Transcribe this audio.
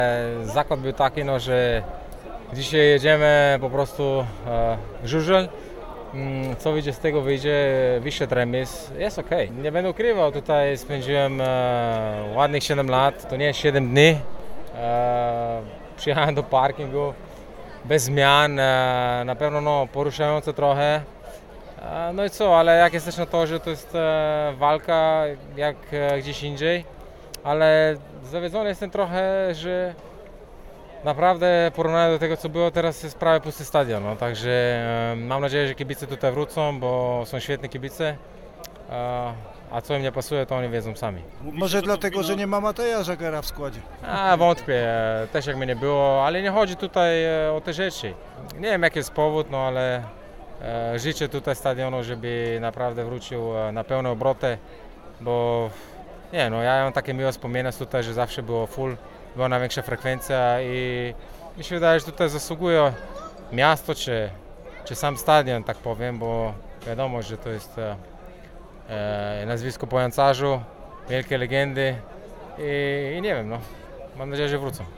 Zakład był taki, no, że dzisiaj jedziemy po prostu żużel. Co wyjdzie z tego, wyjdzie wyszedł remis, jest ok. Nie będę ukrywał, tutaj spędziłem ładnych 7 lat, to nie jest 7 dni. Przyjechałem do parkingu bez zmian, na pewno no, poruszające trochę. No i co, ale jak jesteś na torze, to jest walka jak gdzieś indziej, ale zawiedzony jestem trochę, że naprawdę porównanie do tego, co było, teraz jest prawie pusty stadion, no, także mam nadzieję, że kibice tutaj wrócą, bo są świetni kibice, a co im nie pasuje, to oni wiedzą sami. Może dlatego, że nie ma Mateja Żagara w składzie. Wątpię, też jak mnie nie było, ale nie chodzi tutaj o te rzeczy. Nie wiem jaki jest powód, no ale życzę tutaj stadionu, żeby naprawdę wrócił na pełne obroty, bo nie, no ja mam takie miłe wspomnienia tutaj, że zawsze było full, była największa frekwencja i mi się wydaje, że tutaj zasługuje miasto czy sam stadion, tak powiem, bo wiadomo, że to jest nazwisko po Jancarzu, wielkie legendy i nie wiem, no, mam nadzieję, że wrócą.